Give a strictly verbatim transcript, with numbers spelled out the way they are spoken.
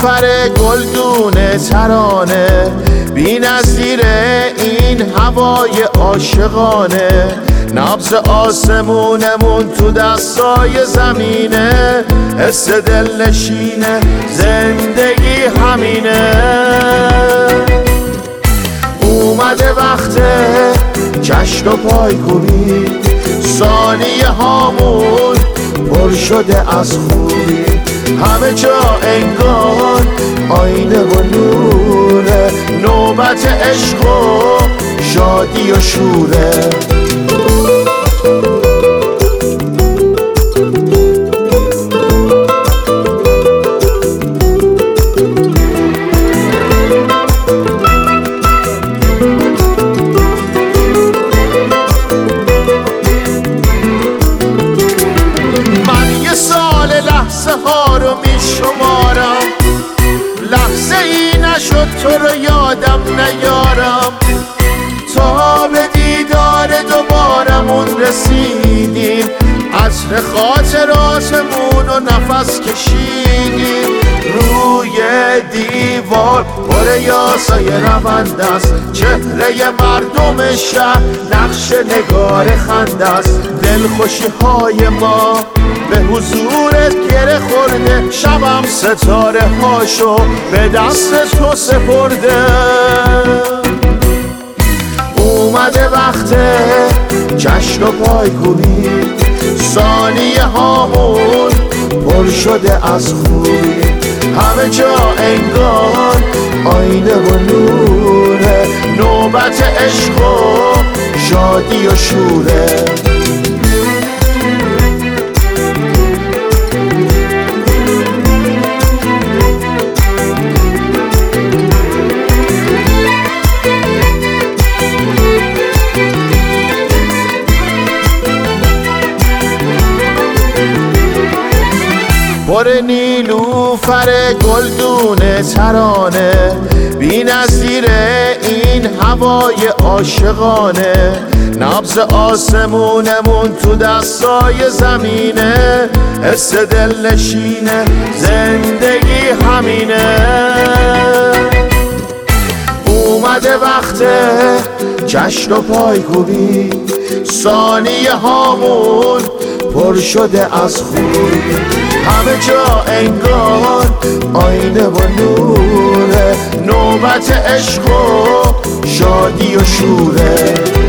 نیلوفر گلدون ترانه، بی نظیر این هوای عاشقانه، نبض آسمونمون تو دستای زمینه، حس دل نشینه زندگی همینه. اومده وقت جشن و پایکوبی، ثانیه هامون پر شده از خوبی، همه جا انگار آینه و نوره، نوبت عشق و شادی و شوره. لحظه ها رو می شمارم، لحظه ای نشد تو رو یادم نیارم، تا به دیدار دوبارمون رسیدیم، عطر خاطراتمون رو نفس کشیدیم. روی دیوار پر یاسای روند است، چهره مردم شهر نقش نگار خنده است، دلخوشی های ما به حضورت گره خورده، شبم ستاره هاشو به دست تو سپرده. اومده وقت جشن و پایکوبی، ثانیه هامون پر شده از خوبی، همه جا انگار آینه و نوره، نوبت عشق و شادی و شوره. پر نیلوفر گلدون ترانه، بی نظیر این هوای عاشقانه، نبض آسمونمون تو دستای زمینه، حس دل نشینه زندگی همینه. اومده وقت جشن و پایکوبی، ثانیه هامون پر شده از خوبی، همه جا انگار آینه و نوره، نوبت عشق و شادی و شوره.